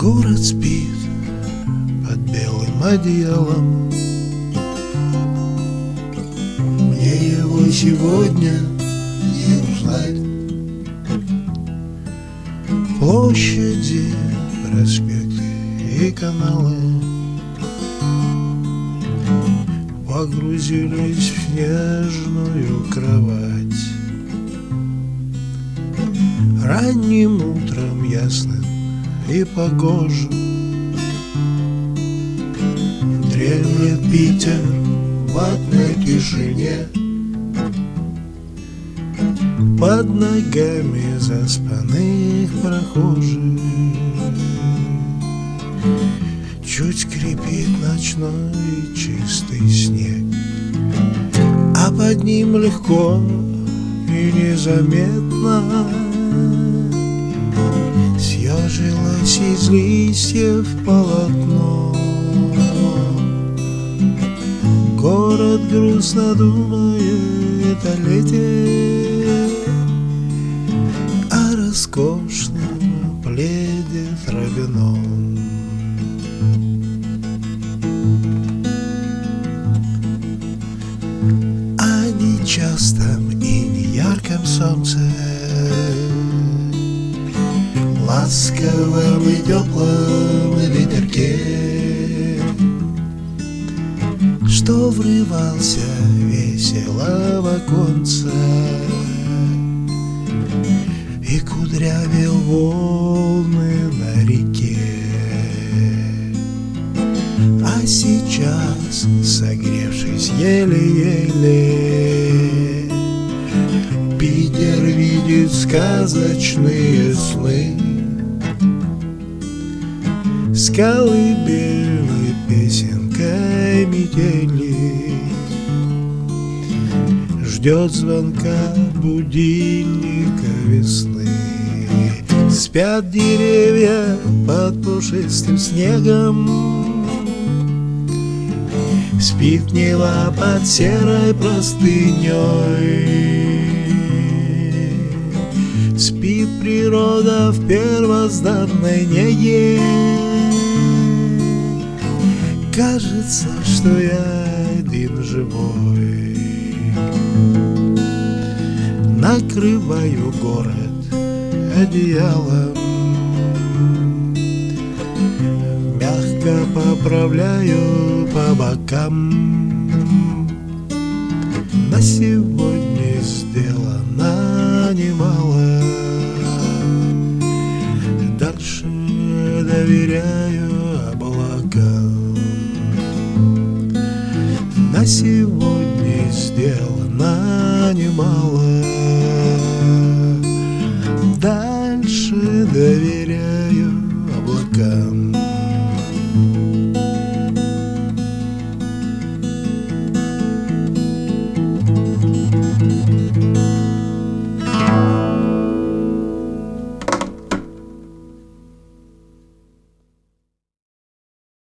Город спит под белым одеялом. Мне его сегодня не узнать. Площади, проспекты и каналы погрузились в нежную кровать. Ранним утром ясным и погожим дремлет Питер в ватной тишине. Под ногами заспанных прохожих чуть скрипит ночной чистый снег, а под ним легко и незаметно съежилось из листьев полотно. Город грустно думает о лете, о роскошном пледе травяном. О нечастом и неярком солнце, ласковом и теплом ветерке, что врывался весело в оконце и кудрявил волны на реке. А сейчас, согревшись еле-еле, Питер видит сказочные сны. С колыбельной песенкой метели ждет звонка будильника весны. Спят деревья под пушистым снегом, спит Нева под серой простыней, спит природа в первозданной неге. Кажется, что я один живой. Накрываю город одеялом, мягко поправляю по бокам. На сегодня сделано немало, дальше доверяю облакам. На сегодня сделано немало, дальше доверяю